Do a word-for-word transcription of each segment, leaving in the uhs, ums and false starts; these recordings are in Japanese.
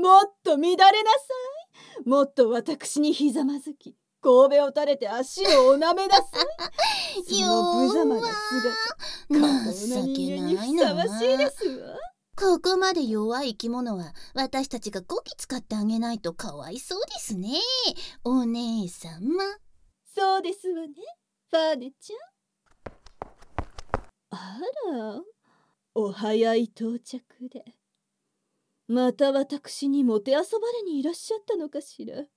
もっと乱れなさい。もっと私にひざまずき、神戸を垂れて足をおなめなさい。その無様な姿、過当な人間にふさわしいですわ。 ここまで弱い生き物は私たちがこき使ってあげないとかわいそうですね、お姉様。 そうですわね、ファーネちゃん。あら、お早い到着で。また私にもてあそばれにいらっしゃったのかしら。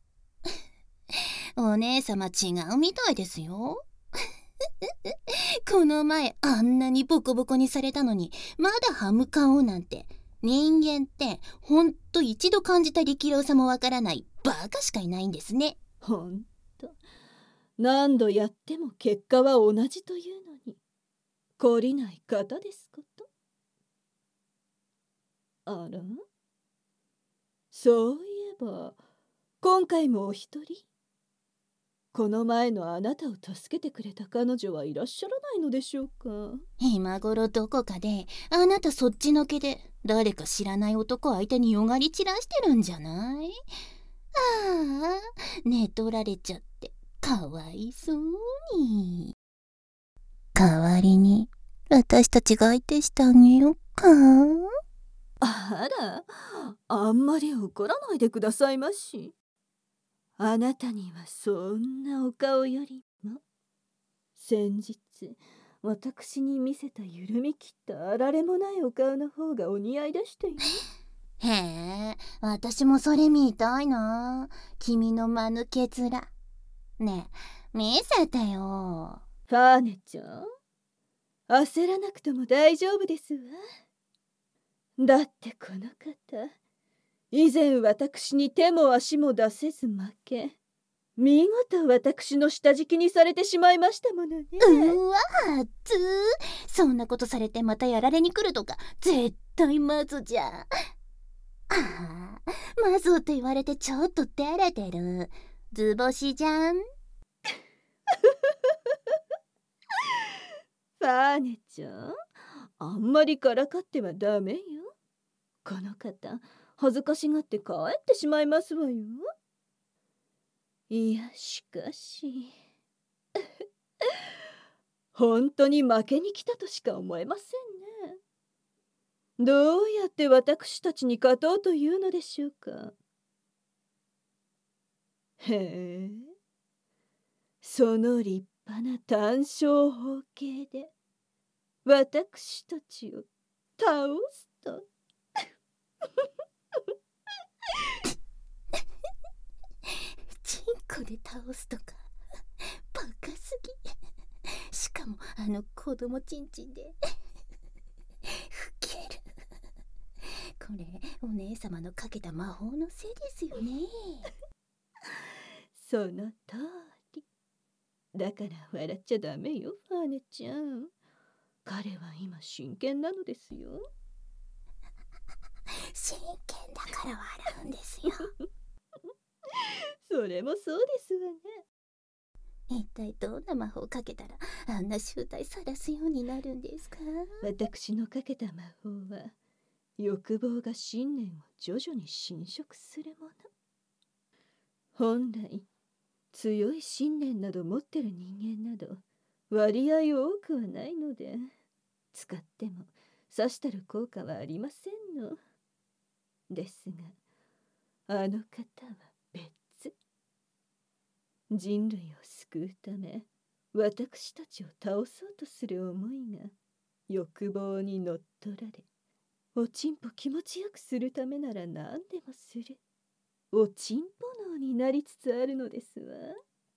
お姉様違うみたいですよ。この前あんなにボコボコにされたのにまだ歯向かおうなんて。人間ってほんと一度感じた力量さもわからないバカしかいないんですね。 ほんと何度やっても結果は同じというのに懲りない方ですこと。あら、そういえば今回もお一人、この前のあなたを助けてくれた彼女はいらっしゃらないのでしょうか。 今頃どこかであなたそっちのけで誰か知らない男相手によがり散らしてるんじゃない？ああ、寝取られちゃってかわいそうに。代わりに私たちが相手してあげようか。 あら、あんまり怒らないでくださいまし。あなたにはそんなお顔よりも先日私に見せた緩み切ったあられもないお顔の方がお似合いでしたよ。 へえ、私もそれ見たいな。君の間抜け面。ねえ、見せてよ。 ファーネちゃん、焦らなくても大丈夫ですわ。だってこの方、以前私に手も足も出せず負け、見事私の下敷きにされてしまいましたものね。 うわ、つー。そんなことされてまたやられに来るとか絶対マゾじゃ。ああ、マゾって言われてちょっと照れてる。図星じゃん。 ファーネちゃん、あんまりからかってはダメよ。この方恥ずかしがって帰ってしまいますわよ。いやしかし本当に負けに来たとしか思えませんね。どうやって私たちに勝とうというのでしょうか。へえ、その立派な短小方形で私たちを倒すと。 チンコで倒すとかバカすぎ。しかもあの子供ちんちんでふける。これお姉様のかけた魔法のせいですよね。 その通り。だから笑っちゃダメよ、ファーネちゃん。彼は今真剣なのですよ。 真剣だから笑うんですよ。 それもそうですわね。 一体どんな魔法かけたらあんな醜態さらすようになるんですか？ 私のかけた魔法は欲望が信念を徐々に侵食するもの。本来強い信念など持ってる人間など割合多くはないので、使ってもさしたる効果はありませんのですが、あの方は別。人類を救うため私たちを倒そうとする思いが欲望に乗っ取られ、おちんぽ気持ちよくするためなら何でもするおちんぽ脳になりつつあるのですわ。うわ、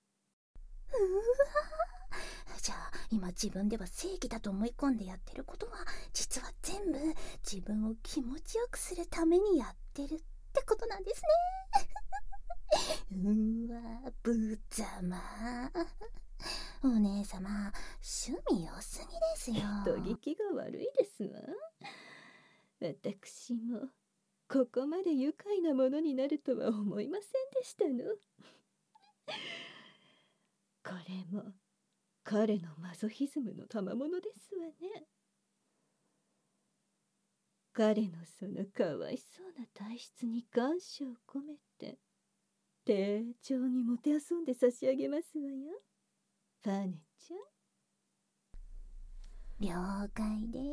じゃあ今自分では正義だと思い込んでやってることは実は全部自分を気持ちよくするためにやってるってことなんですね。うわ、ぶざま。お姉様趣味良すぎですよ。 とぎきが悪いですわ。私もここまで愉快なものになるとは思いませんでしたの。これも彼のマゾヒズムの賜物ですわね。 彼のそのかわいそうな体質に感謝を込めて丁重にもてあそんで差し上げますわよ、ファーネち了解です。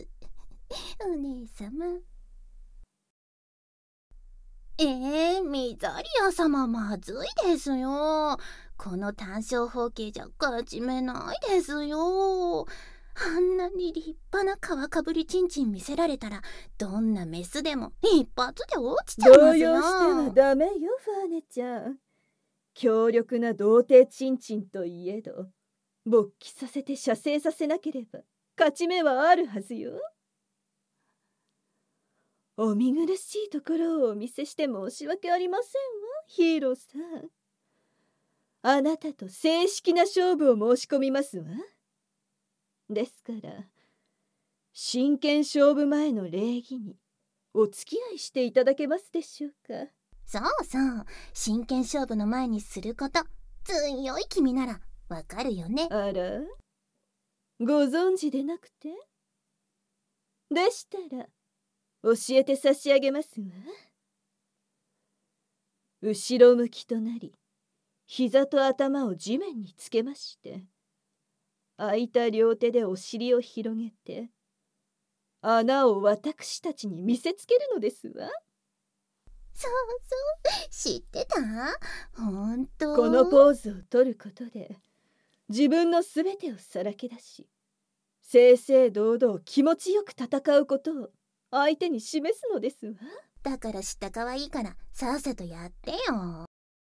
お姉様。えー、ミザリア様、まずいですよ。この単勝法形じゃ勝ち目ないですよ。あんなに立派な皮かぶりちんちん見せられたら、どんなメスでも一発で落ちちゃいますよ。 動揺してはダメよ、ファーネちゃん。強力な童貞ちんちんといえど、勃起させて射精させなければ勝ち目はあるはずよ。お見苦しいところをお見せして申し訳ありませんわ、ヒーローさん。あなたと正式な勝負を申し込みますわ。ですから真剣勝負前の礼儀にお付き合いしていただけますでしょうか。 そうそう、真剣勝負の前にすること、強い君ならわかるよね。 あら、ご存知でなくて？でしたら教えて差し上げますわ。後ろ向きとなり、膝と頭を地面につけまして、空いた両手でお尻を広げて、穴を私たちに見せつけるのですわ。 そうそう、知ってた？ほんと。 このポーズを取ることで、自分のすべてをさらけ出し、正々堂々気持ちよく戦うことを相手に示すのですわ。 だから知ったかわいいからさっさとやってよ。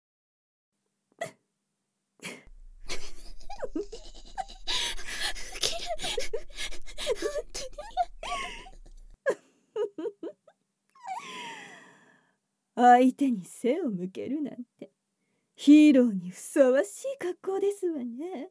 相手に背を向けるなんてヒーローにふさわしい格好ですわね。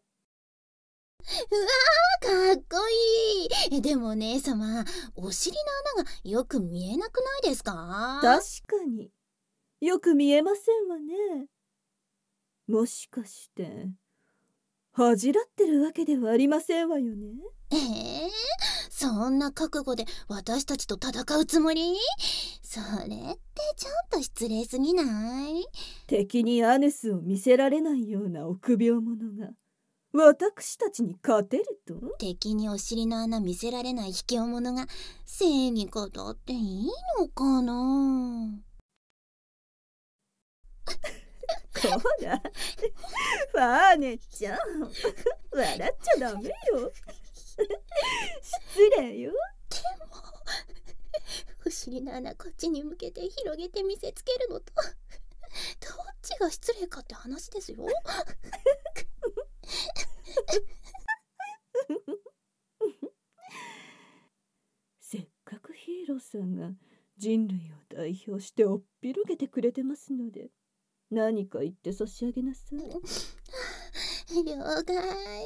うわー、かっこいい。でも姉様、お尻の穴がよく見えなくないですか？ 確かによく見えませんわね。もしかして恥じらってるわけではありませんわよね。 えー、そんな覚悟で私たちと戦うつもり？それってちょっと失礼すぎない？ 敵にアヌスを見せられないような臆病者が私たちに勝てると？ 敵にお尻の穴見せられない卑怯者が正義かだっていいのかな？ こらファーネちゃん、笑っちゃダメよ。失礼よ。 でもお尻の穴こっちに向けて広げて見せつけるのとどっちが失礼かって話ですよ。 せっかくヒーローさんが人類を代表しておっぴろげてくれてますので、何か言って差し上げなさい。 了解。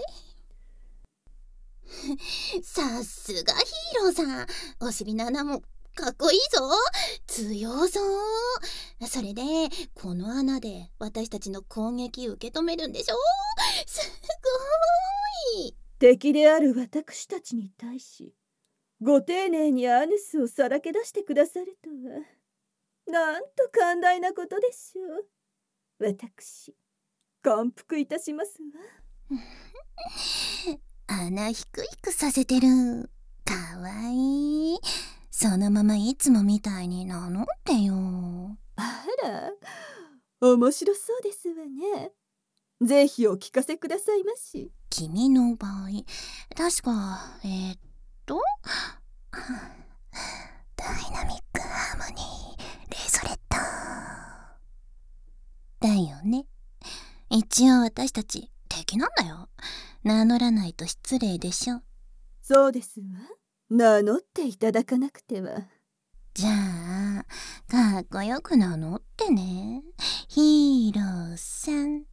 さすがヒーローさん、お尻の穴もかっこいいぞ、強そう。それでこの穴で私たちの攻撃受け止めるんでしょ？すごい。 敵である私たちに対しご丁寧にアヌスをさらけ出してくださるとは、なんと寛大なことでしょう。私感服いたしますわ。 穴低くさせてる。かわいい。そのままいつもみたいに名乗ってよ。 あら、面白そうですわね。ぜひお聞かせくださいまし。 君の場合、確かえー、っとダイナミックハーモニーレゾレットだよね。一応私たち敵なんだよ。名乗らないと失礼でしょ。 そうですわ。名乗っていただかなくては。 じゃあかっこよく名乗ってね、ヒーローさん。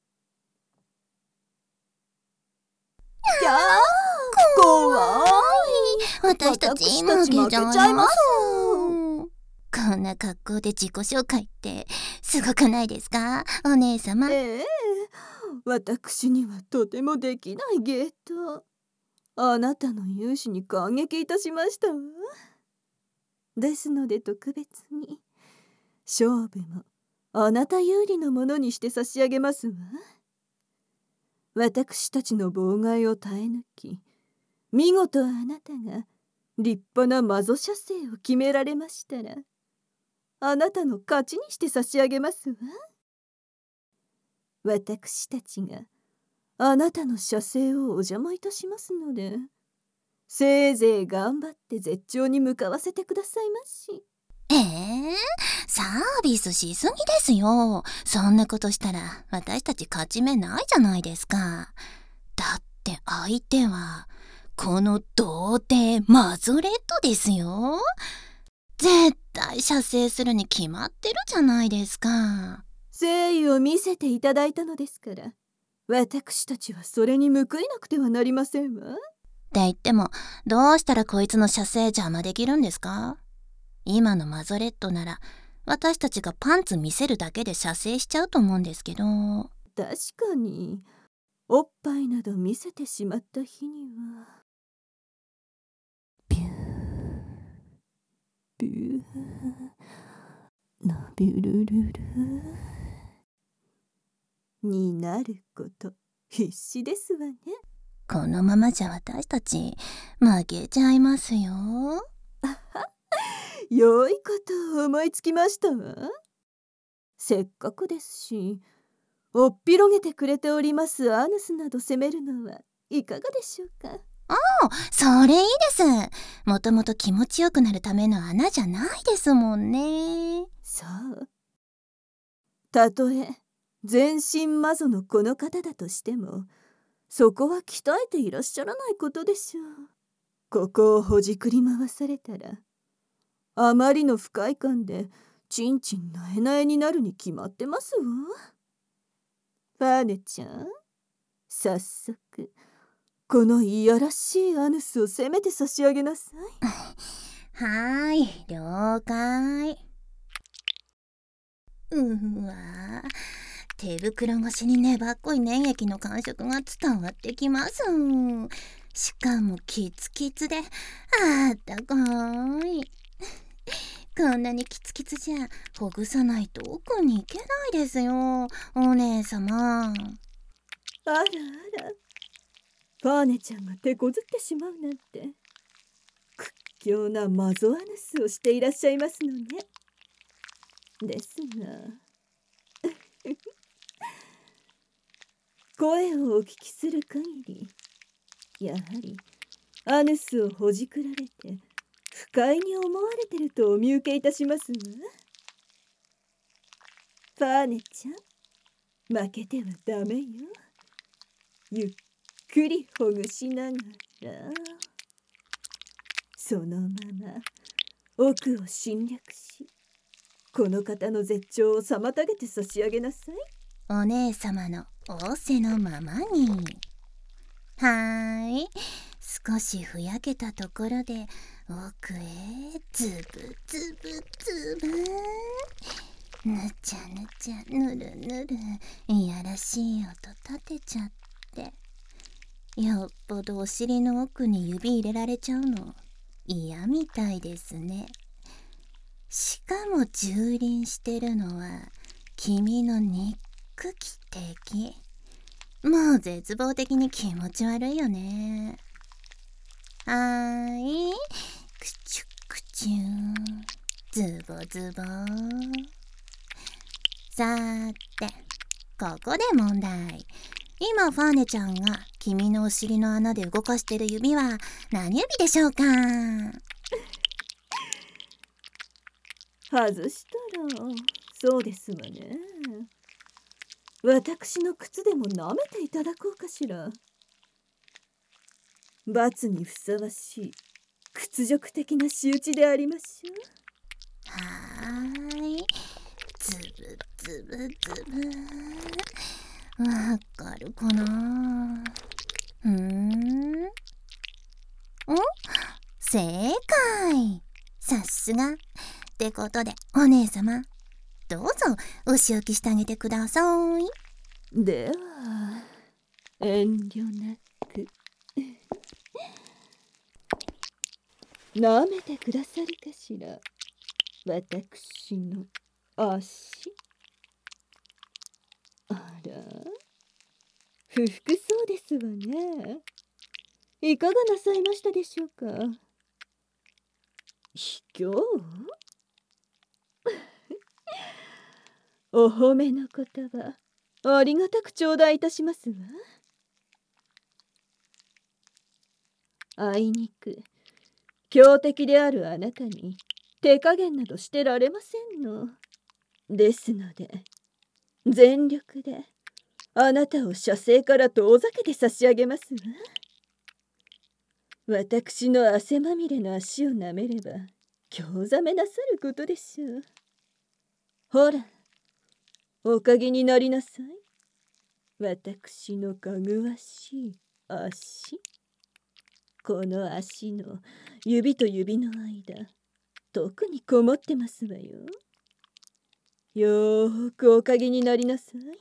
キャー、怖い。 私たち負けちゃいます。こんな格好で自己紹介ってすごくないですか、お姉様。 ええ、私にはとてもできない芸当。あなたの勇姿に感激いたしましたわ。 ですので特別に勝負もあなた有利のものにして差し上げますわ。私たちの妨害を耐え抜き、見事あなたが立派な魔女射精を決められましたら、あなたの勝ちにして差し上げますわ。私たちがあなたの射精をお邪魔いたしますので、せいぜい頑張って絶頂に向かわせてくださいまし。 えー、サービスしすぎですよ。そんなことしたら私たち勝ち目ないじゃないですか。だって相手はこの童貞マゾレットですよ。絶対射精するに決まってるじゃないですか。 誠意を見せていただいたのですから、私たちはそれに報いなくてはなりませんわ。 って言っても、どうしたらこいつの射精邪魔できるんですか？今のマゾレットなら私たちがパンツ見せるだけで射精しちゃうと思うんですけど。 確かにおっぱいなど見せてしまった日には、ビュービューのビュルルルになること必死ですわね。 このままじゃ私たち負けちゃいますよ。 良いことを思いつきましたわ。せっかくですし、おっぴろげてくれておりますアヌスなど責めるのはいかがでしょうか。 ああ、それいいです。もともと気持ちよくなるための穴じゃないですもんね。 そう。たとえ全身魔女のこの方だとしても、そこは鍛えていらっしゃらないことでしょう。ここをほじくり回されたら、あまりの不快感でちんちんなえなえになるに決まってますわ。ファーネちゃん、早速このいやらしいアヌスをせめて差し上げなさい。 はーい、了解。うわー、手袋越しに粘っこい粘液の感触が伝わってきます。しかもキツキツであったかい。こんなにキツキツじゃほぐさないと奥に行けないですよ、お姉様。 あらあら、ファーネちゃんが手こずってしまうなんて屈強なマゾアヌスをしていらっしゃいますのね。ですが声をお聞きする限り、やはりアヌスをほじくられて不快に思われてるとお見受けいたしますわ。ファーネちゃん、負けてはダメよ。ゆっくりほぐしながら、そのまま奥を侵略し、この方の絶頂を妨げて差し上げなさい。 お姉様の仰せのままに。はーい、少しふやけたところで奥へズブズブズブ、ぬちゃぬちゃぬるぬる、いやらしい音立てちゃって、よっぽどお尻の奥に指入れられちゃうの嫌みたいですね。しかも蹂躙してるのは君の憎き敵。もう絶望的に気持ち悪いよね。はーい、くちゅくちゅズボズボ。さーて、ここで問題。今ファーネちゃんが君のお尻の穴で動かしてる指は何指でしょうか？ 外したらそうですわね。私の靴でも舐めていただこうかしら。罰にふさわしい屈辱的な仕打ちでありましょう。 はーい、ズブズブズブ。わかるかな？うーん？ん？正解！さすが！ってことでお姉様、どうぞお仕置きしてあげてください。 では遠慮なく。 舐めてくださるかしら、私の足。あら、不服そうですわね。いかがなさいましたでしょうか。卑怯お褒めの言葉、ありがたく頂戴いたしますわ。あいにく強敵であるあなたに手加減などしてられませんの。ですので全力であなたを射精から遠ざけて差し上げますわ。私の汗まみれの足を舐めれば興ざめなさることでしょう。ほら、おかげになりなさい。私のかぐわしい足。この足の指と指の間、特にこもってますわよ。よーくおかげになりなさい。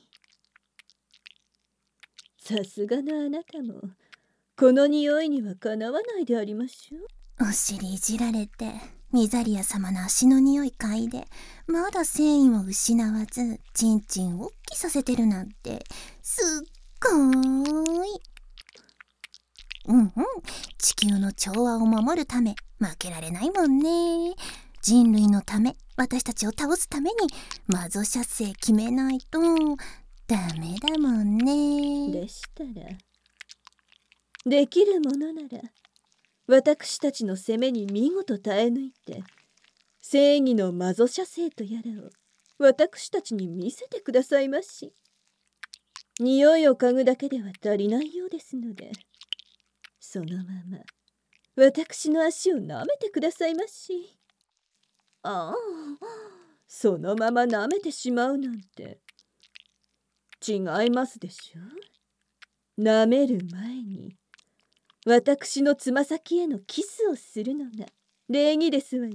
さすがのあなたもこの匂いにはかなわないでありましょう。 お尻いじられてミザリア様の足の匂い嗅いでまだ繊維を失わずチンチンを大きさせてるなんてすっごーい。うんうん、地球の調和を守るため負けられないもんね。人類のため、私たちを倒すために魔女射精決めないとダメだもんね。 でしたらできるものなら私たちの攻めに見事耐え抜いて正義の魔女射精とやらを私たちに見せてくださいまし。匂いを嗅ぐだけでは足りないようですので、そのまま私の足を舐めてくださいまし。ああ、そのまま舐めてしまうなんて違いますでしょ。舐める前に私のつま先へのキスをするのが礼儀ですわよ。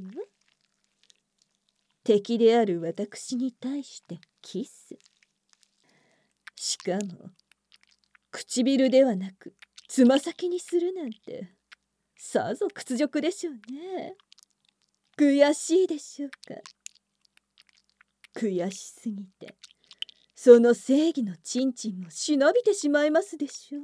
敵である私に対してキス。しかも唇ではなくつま先にするなんてさぞ屈辱でしょうね。悔しいでしょうか。悔しすぎてその正義のチンチンもしなびてしまいますでしょう。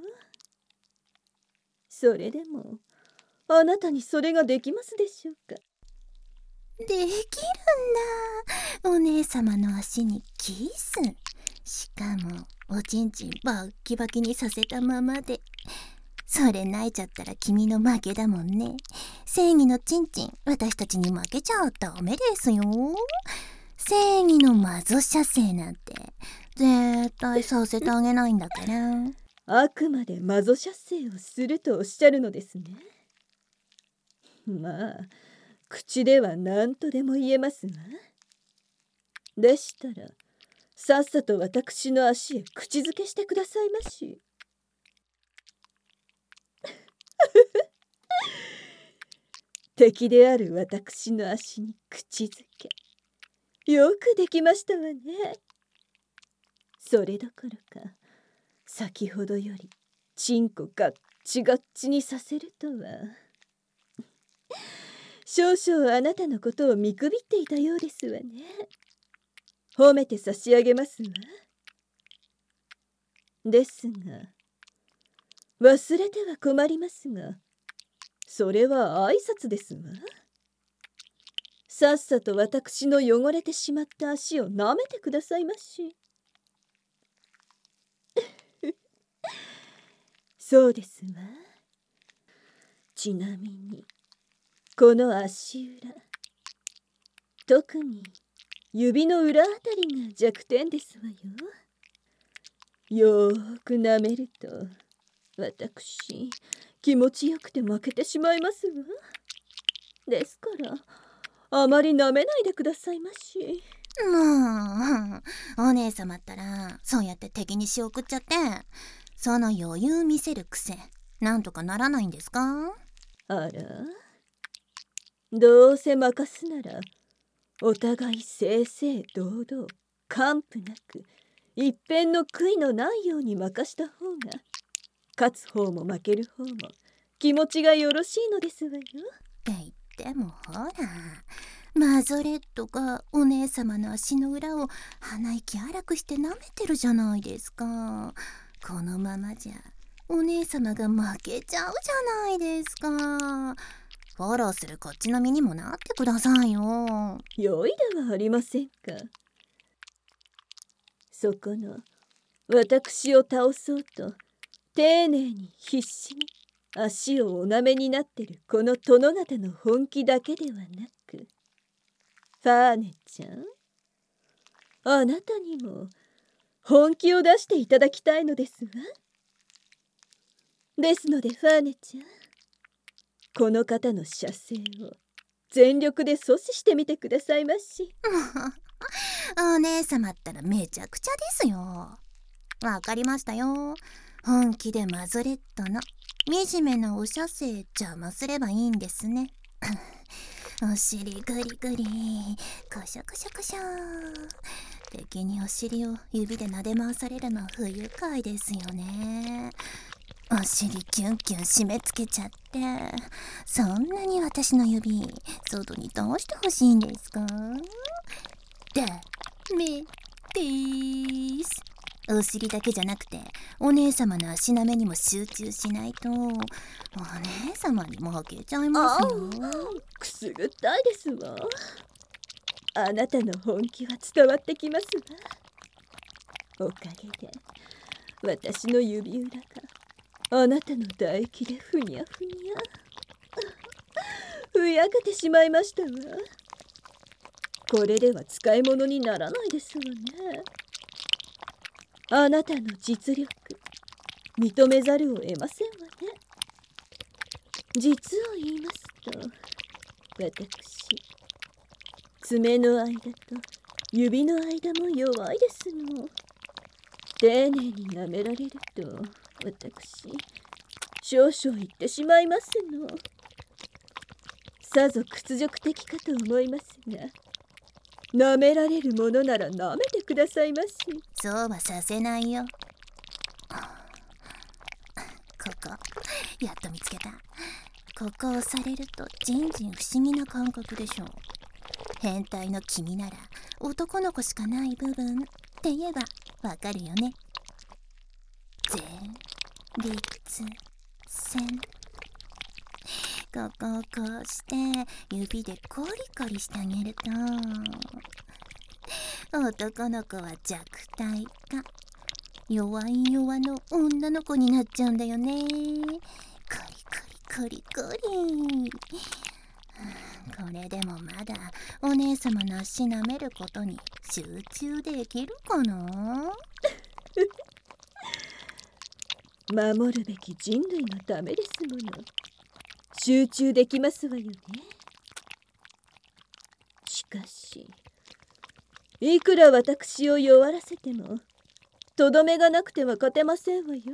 それでもあなたにそれができますでしょうか。 できるんだ。お姉様の足にキス。しかもおちんちんバッキバキにさせたままで。それ泣いちゃったら君の負けだもんね。正義のチンチン私たちに負けちゃダメですよ。正義の魔女射精なんて絶対させてあげないんだから。 あくまで魔女射精をするとおっしゃるのですね。まあ口では何とでも言えますわ。でしたらさっさと私の足へ口づけしてくださいまし。敵である私の足に口づけ。よくできましたわね。それどころか先ほどよりチンコガッチガッチにさせるとは。少々あなたのことを見くびっていたようですわね。褒めて差し上げますわ。ですが忘れては困りますが、それは挨拶ですわ。さっさと私の汚れてしまった足を舐めてくださいまし。そうですわ。ちなみにこの足裏、特に指の裏あたりが弱点ですわよ。よーく舐めると私気持ちよくて負けてしまいますわ。ですからあまり舐めないでくださいまし。 もうお姉様ったらそうやって敵に仕送っちゃってその余裕見せる癖なんとかならないんですか。 あら、どうせ任すならお互い正々堂々完膚なく一片の悔いのないように任した方が勝つ方も負ける方も気持ちがよろしいのですわよ。 って言っでもほら、マゾレットがお姉様の足の裏を鼻息荒くして舐めてるじゃないですか。このままじゃお姉様が負けちゃうじゃないですか。フォローするこっちの身にもなってくださいよ。 良いではありませんか。そこの私を倒そうと丁寧に必死に足をおなめになってるこの殿方の本気だけではなく、ファーネちゃん、あなたにも本気を出していただきたいのですわ。ですのでファーネちゃん、この方の射精を全力で阻止してみてくださいまし。 お姉様ったらめちゃくちゃですよ。わかりましたよ。本気でマゾレットの惨めなお射精邪魔すればいいんですね。お尻グリグリ、コショコショコショ。敵にお尻を指で撫で回されるの不愉快ですよね。お尻キュンキュン締め付けちゃって、そんなに私の指外に通してほしいんですか？ダメです。お尻だけじゃなくてお姉様の足なめにも集中しないとお姉様に負けちゃいますよ。 くすぐったいですわ。あなたの本気は伝わってきますわ。おかげで私の指裏があなたの唾液でふにゃふにゃふやけてしまいましたわ。これでは使い物にならないですわね。あなたの実力認めざるを得ませんわね。実を言いますと、私爪の間と指の間も弱いですの。丁寧に舐められると私少々言ってしまいますの。さぞ屈辱的かと思いますが、舐められるものなら舐めてくださいまし。 そうはさせないよ。ここやっと見つけた。ここを押されるとじんじん不思議な感覚でしょう。変態の君なら男の子しかない部分って言えばわかるよね。前立腺。ここをこうして指でコリコリしてあげると、男の子は弱体化、弱い弱の女の子になっちゃうんだよね。コリコリコリコリ。これでもまだお姉様の足舐めることに集中できるかな。 守るべき人類のためですもの。集中できますわよね。しかしいくら私を弱らせてもとどめがなくては勝てませんわよ。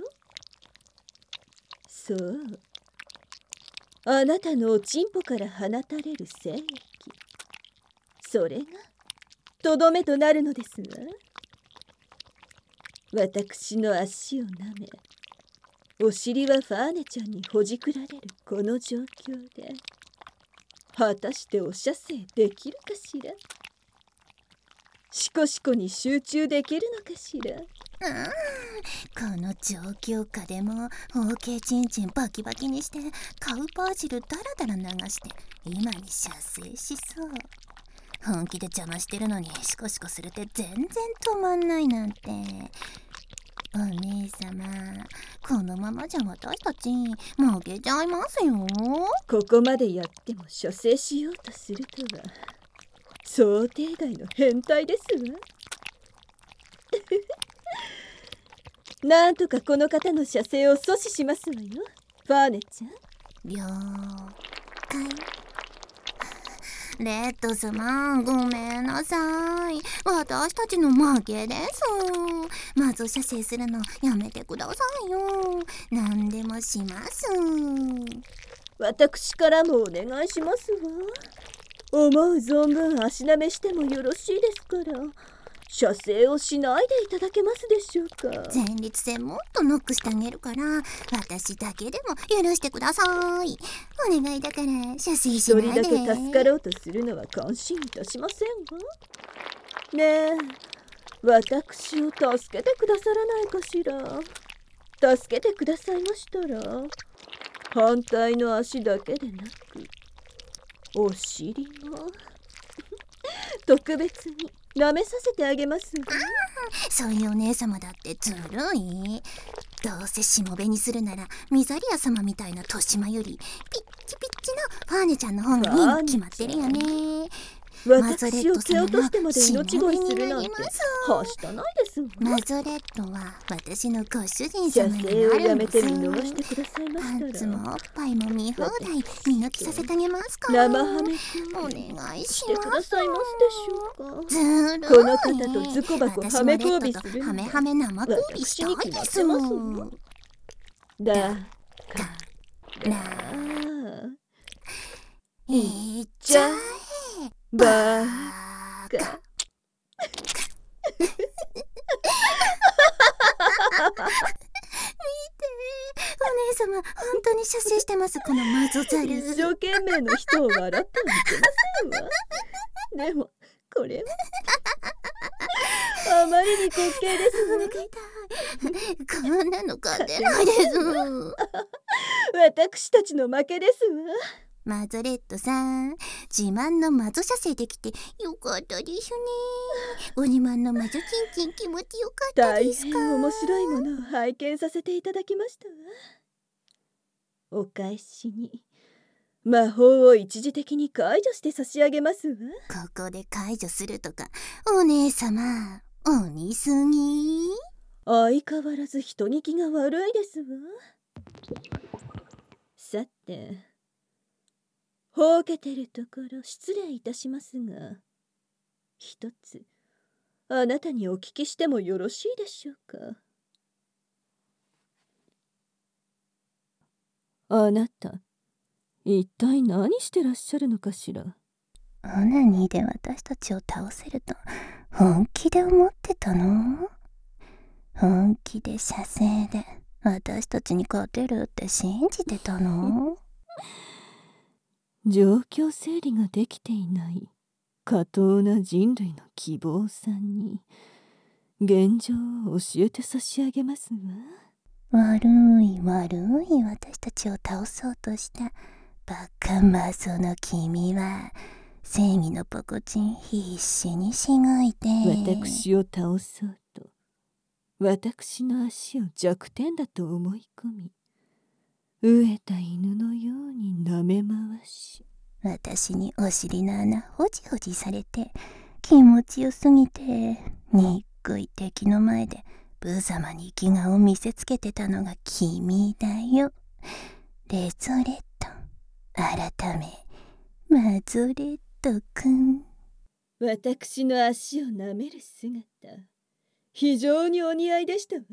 そう、あなたのおちんぽから放たれる精液、それがとどめとなるのですわ。私の足をなめ、お尻はファーネちゃんにほじくられるこの状況で果たしてお射精できるかしら。シコシコに集中できるのかしら。 うん、この状況下でも OK チンチンバキバキにしてカウパー汁ダラダラ流して今に射精しそう。本気で邪魔してるのにシコシコするって全然止まんないなんて。お姉様、このままじゃ私たち負けちゃいますよ。 ここまでやっても射精しようとするとは想定外の変態ですわ。なんとかこの方の射精を阻止しますわよ、ファーネちゃん。 了解。レッド様、ごめんなさい。私たちの負けです。まず射精するのやめてくださいよ。何でもします。 私からもお願いしますわ。思う存分足なめしてもよろしいですから。 射精をしないでいただけますでしょうか。 前立腺もっとノックしてあげるから、私だけでも許してください。お願いだから射精しないで。 一人だけ助かろうとするのは感心いたしませんが。ねえ、私を助けてくださらないかしら。助けてくださいましたら、反対の足だけでなくお尻も特別に舐めさせてあげますわ。 そういうお姉様だってずるい。どうせしもべにするならミザリア様みたいな豊島よりピッチピッチのファーネちゃんの方がいいに決まってるよね。 私を蹴落としてまで命乞いするなんてはしたないですわ。 マゾレットは私のご主人射様にな精をやめるんです。 て見逃してくださいまパンツしたら、 もおっぱいも見放題見抜きさせてあげますから生ハメお願いししてくだます。 さいますでしょうか。 ずるい。 この方とズコバコはめ交尾するハメのがハメ生交尾したいです。 私に決まってますわ。だからないっちゃじゃえババカカ。お姉様本当に射精してます、このマゾザル。 一生懸命の人を笑ってはいけませんわ。でもこれはあまりに滑稽ですお腹痛い。こんなの勝てないです。 わ。私たちの負けですわ。 マゾレットさん、自慢のマゾ射精できてよかったですね。ご自慢のマゾチンチン気持ちよかった大ですか。 変面白いものを拝見させていただきましたわ。お返しに魔法を一時的に解除して差し上げますわ。 ここで解除するとか、お姉様お見すぎ。 相変わらず人聞きが悪いですわ。さて、ほうけてるところ失礼いたしますが、一つあなたにお聞きしてもよろしいでしょうか。あなた、一体何してらっしゃるのかしら。 オナニーで私たちを倒せると本気で思ってたの？本気で射精で私たちに勝てるって信じてたの？ 状況整理ができていない下等な人類の希望さんに現状を教えて差し上げますわ。 悪い悪い私たちを倒そうとしたバカマゾの君は正義のポコチン必死にしごいて、 私を倒そうと私の足を弱点だと思い込み、飢えた犬のように舐め回し、 私にお尻の穴ほじほじされて気持ちよすぎてにっこい敵の前で無様に生き顔を見せつけてたのが君だよ。レゾレット改めマゾレットくん。 私の足を舐める姿、非常にお似合いでしたわ。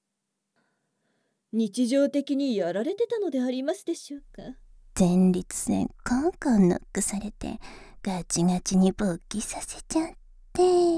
日常的にやられてたのでありますでしょうか。 前立腺コンコンノックされてガチガチに勃起させちゃって、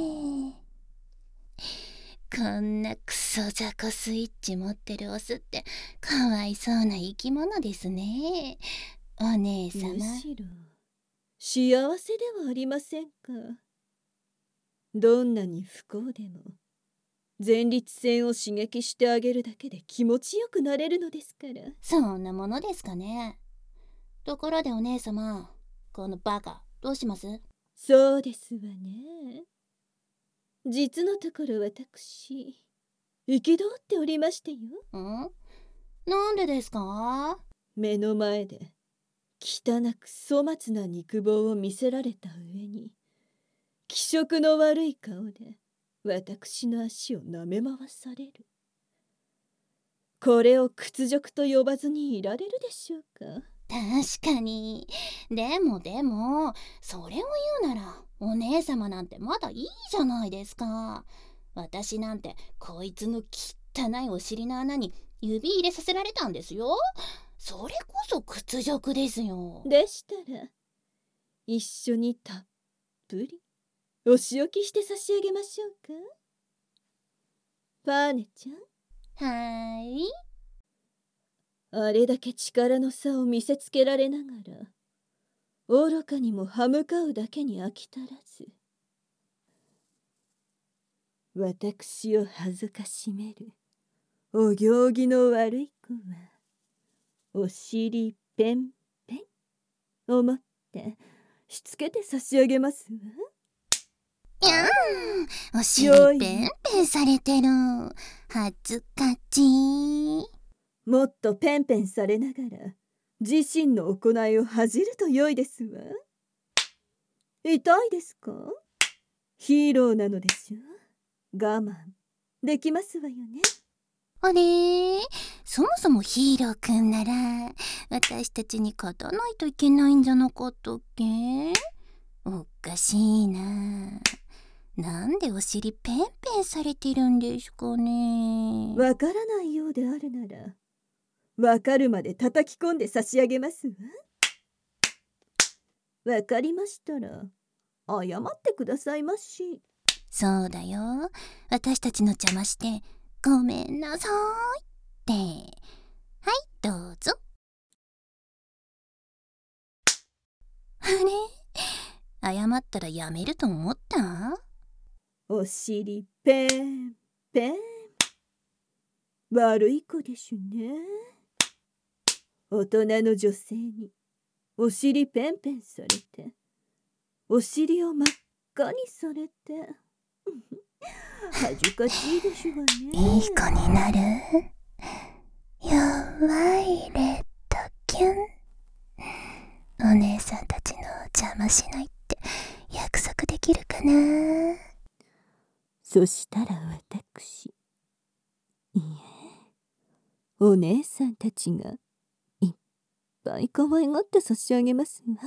こんなクソザコスイッチ持ってるオスってかわいそうな生き物ですね。お姉様、 むしろ幸せではありませんか。どんなに不幸でも前立腺を刺激してあげるだけで気持ちよくなれるのですから。 そんなものですかね。ところでお姉様、このバカどうします？ そうですわね。実のところ私憤っておりましてよ。 ん？なんでですか？ 目の前で汚く粗末な肉棒を見せられた上に気色の悪い顔で私の足を舐め回される。これを屈辱と呼ばずにいられるでしょうか。 確かに。でもでもそれを言うならお姉様なんてまだいいじゃないですか。私なんてこいつの汚いお尻の穴に指入れさせられたんですよ。それこそ屈辱ですよ。 でしたら一緒にたっぷりお仕置きして差し上げましょうか。ファーネちゃん。 はーい。 あれだけ力の差を見せつけられながら、愚かにも歯向かうだけに飽き足らず、私を恥ずかしめるお行儀の悪い子は、お尻ペンペン思ってしつけて差し上げますわ。 いやーん、お尻ペンペンされてる。恥ずかしい。 もっとペンペンされながら自身の行いを恥じると良いですわ。痛いですか？ヒーローなのでしょ。我慢できますわよね。 あれー、そもそもヒーローくんなら私たちに勝たないといけないんじゃなかったっけ？おかしいな。なんでお尻ペンペンされてるんですかね。 わからないようであるなら、わかるまで叩き込んで差し上げますわ。わかりましたら謝ってくださいまし。 そうだよ。私たちの邪魔してごめんなさいって。はい、どうぞ。あれ？謝ったらやめると思った？ お尻ペンペン。悪い子でしゅね。大人の女性にお尻ペンペンされて、お尻を真っ赤にされて恥ずかしいでしゅわね。 いい子になる？弱いレッドキュン。お姉さんたちの邪魔しないって約束できるかな？ そしたら私、いえ、お姉さんたちがいっぱい可愛がって差し上げますわ。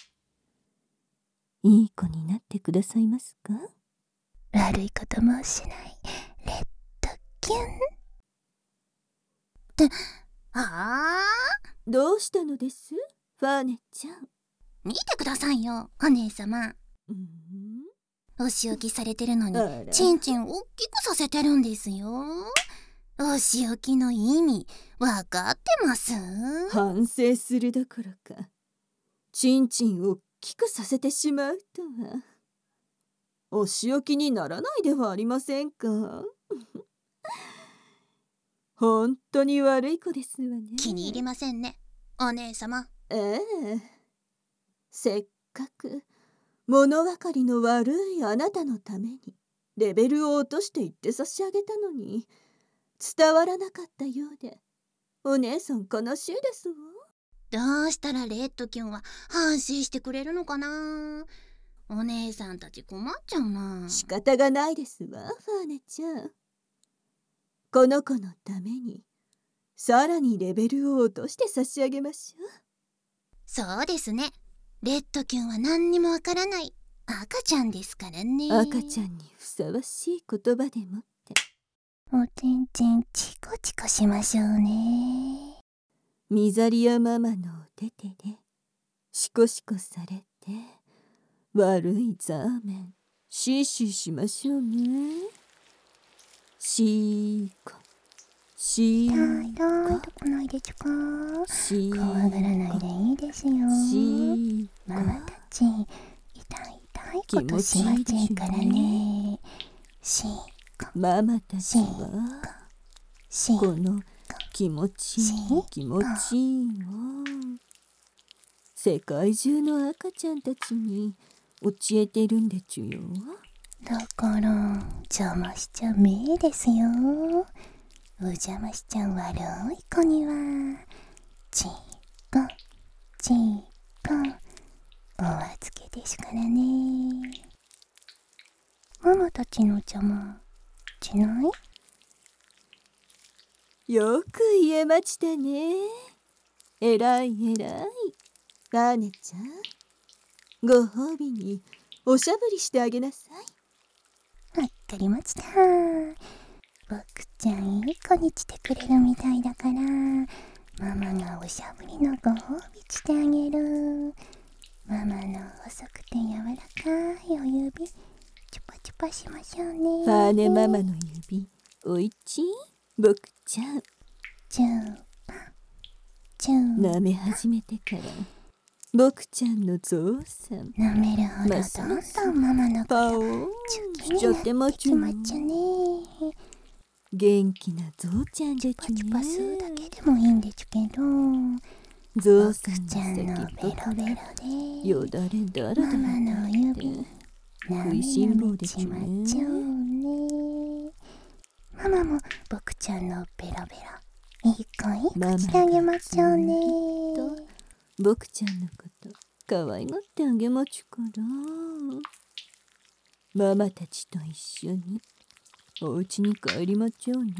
いい子になってくださいますか？ 悪いこともしないレッドキュンって。ああ、 どうしたのです、ファーネちゃん。 見てくださいよ、お姉様。 うん、 お仕置きされてるのにあら、 チンチン大きくさせてるんですよ。お仕置きの意味わかってます？ 反省するどころか、チンチンを大きくさせてしまうとは、お仕置きにならないではありませんか。本当に悪い子ですわね。 気に入りませんね、お姉様。 ええ、せっかく物分かりの悪いあなたのためにレベルを落として言って差し上げたのに、伝わらなかったようでお姉さん悲しいですわ。 どうしたらレッドキュンは反省してくれるのかな。お姉さんたち困っちゃうな。 仕方がないですわ、ファーネちゃん。この子のためにさらにレベルを落として差し上げましょう。 そうですね。レッドキュンは何にもわからない赤ちゃんですからね。 赤ちゃんにふさわしい言葉でもって。 おちんちんチコチコしましょうね。 ミザリアママのお手手でシコシコされて、悪いザーメンシーシーしましょうね。シーコシーコ。 痛いとこないでちゅか。 シーコ。 怖がらないでいいですよ。 シーコ。 ママたち痛い痛いことしませんからね。シーコ。 ママたちはこの気持ちいい気持ちいいを世界中の赤ちゃんたちに教えてるんでちゅよ。 だから邪魔しちゃめですよ。お邪魔しちゃう悪い子にはチーコチーコお預けですからね。ママたちの邪魔しない？ よく言えましたね。えらいえらい。ファーネちゃん、ご褒美におしゃぶりしてあげなさい。 わかりました。僕ちゃんいい子にしてくれるみたいだから、ママがおしゃぶりのご褒美してあげる。ママの細くて柔らかいお指パしましょうね。 ファーネママの指おいちい僕ちゃん。 チューパチュー舐め始めてから僕ちゃんのゾウさん舐めるほどますどんますどんママのこパとオーン気しちゃになってってまちゅきまっちゃね。 元気なゾウちゃんでちゅパチパするだね。 けでもいいんですけど、 ゾウさん僕のちゃんの先っぽからベロベロでよだれだらだらママの指って舐食いしん坊でちゅめちまっちゃうね。ママも僕ちゃんのベロベロいい子いい子してあげましょうね。 僕ちゃんのこと可愛がってあげまちゅから。ママたちと一緒にお家に帰りまちょうね。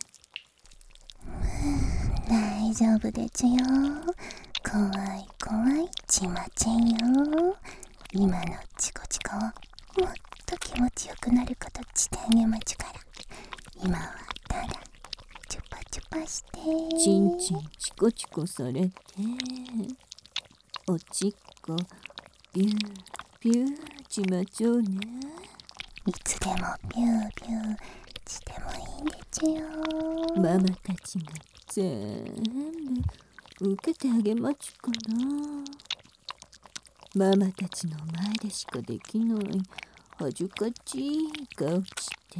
大丈夫でちゅよ。怖い怖いちまちんよ。今のチコチコをもっと気持ちよくなることしてあげまちゅから。今はただチュパチュパしてちんちんチコチコされておちっこビュービューちまちょうね。 いつでもビュービューしてもいいんでちゅよ。 ママたちが全部受けてあげまちゅから。ママたちの前でしかできない恥ずかしい顔して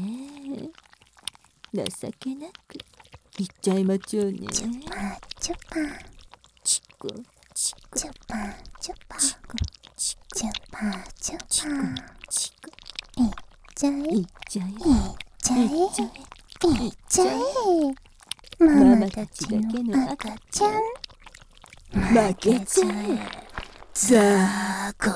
情けなく言っちゃいまちょうね。 チュパチュパチコチコチュパチュパチコチコチュパチュチコパチコいっちゃえいっちゃえいっちゃえいっちゃえいっちゃえママママたちたちだけのの赤ちゃん負けちゃえザーコ。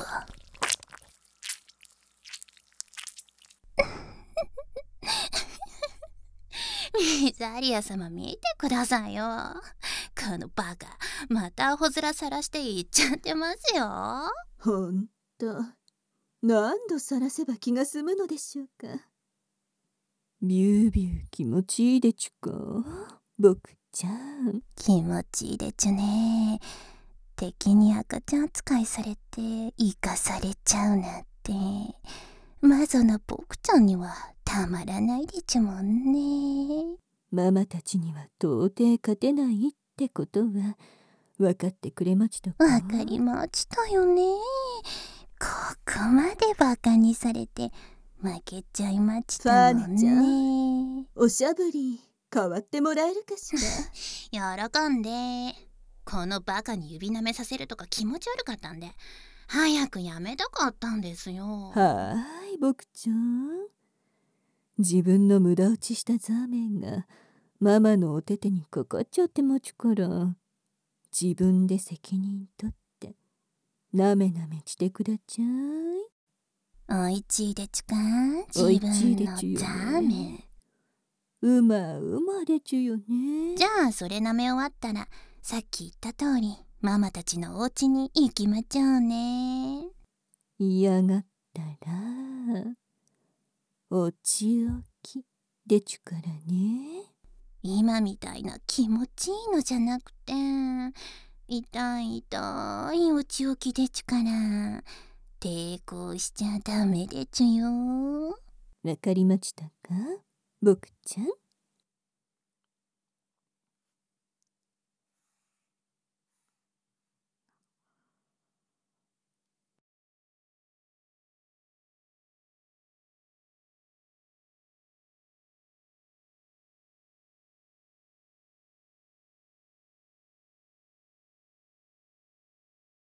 ミザリア様見てくださいよ。このバカまたアホ面さらして言っちゃってますよ。 ほんと何度さらせば気が済むのでしょうか。ビュービュー気持ちいいでちゅか僕ちゃん。 気持ちいいでちゅね。敵に赤ちゃん扱いされて生かされちゃうなんてマゾの僕ちゃんにはたまらないでちゅもんね。 ママたちには到底勝てないってことは分かってくれましたか。 わかりましたよね。ここまでバカにされて負けちゃいましたもんファーネちゃね。 おしゃぶり変わってもらえるかしら。 喜んで。このバカに指舐めさせるとか気持ち悪かったんで早くやめたかったんですよ。 はーい僕ちゃん。自分の無駄打ちしたザーメンがママのお手手にかかっちゃってまちゅから自分で責任取ってなめなめしてくだちゃい。 おいちいでちゅかおい自分ちいでのちゅよねザーメン。 うまうまでちゅよね。 じゃあそれ舐め終わったらさっき言った通りママたちのお家に行きまちょうね。 嫌がったらおちおきでちゅからね。 今みたいな気持ちいいのじゃなくて痛い痛いおちおきでちゅから抵抗しちゃダメでちゅよ。 わかりましたか僕ちゃん。